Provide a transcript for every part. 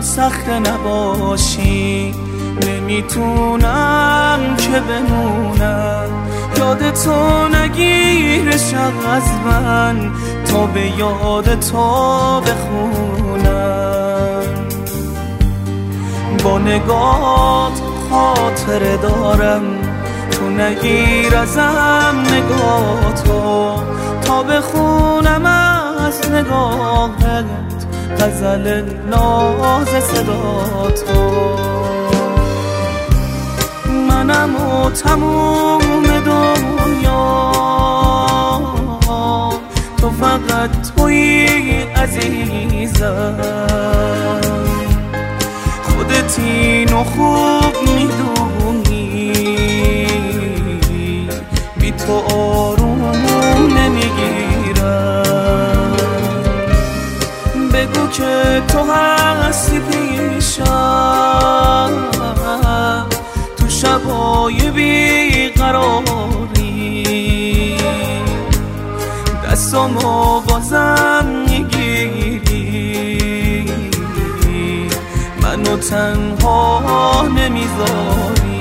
سخت نباشی نمیتونم که بمونم، یاد تو نگیره شب از من تا به یاد تو بخونم. با نگات خاطره دارم، تو نگیر ازم نگاتو تا بخونم از نگاهت غزل ناز صداتو. منم و تموم دنیا تو فقط تویی عزیزم، خودت اینو خوب میدونی، بی تو آروم نمیگیرم. بگو که تو هستی پیشم تو شبای بیقراری، دستامو بازم میگیری، منو تنها نمیذاری.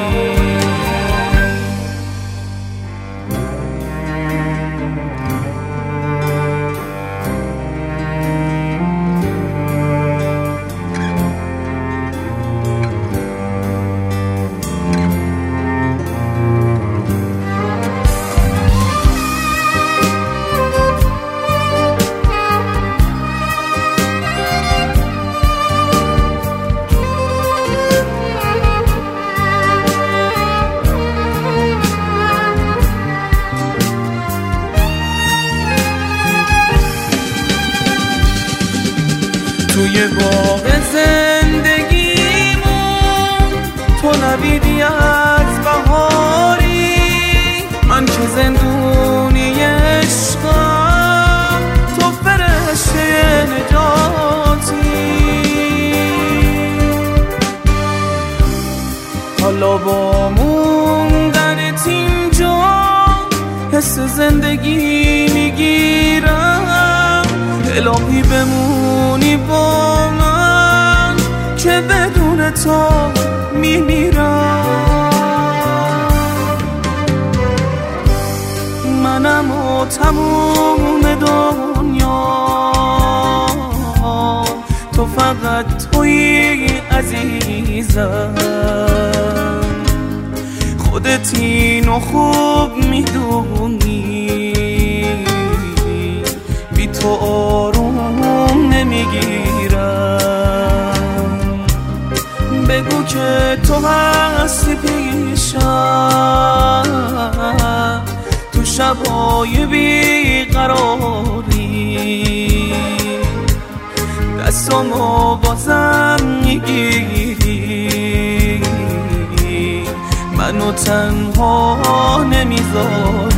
توی باغ زندگیمون تو نویدی از بهاری، من که زندونی عشقم تو فرشته نجاتی. حالا با موندنت اینجا حس زندگی میگیرم، الهی بمونی با من که بدون تو میمیرم. منم و تموم دنیا تو فقط تویی عزیزم، خودت اینو خوب میدونی، بی تو آروم نمیگیرم. بگو که تو هستی پیشم تو شبای بیقراری، دستامو بازم میگیری، منو تنها نمیذاری.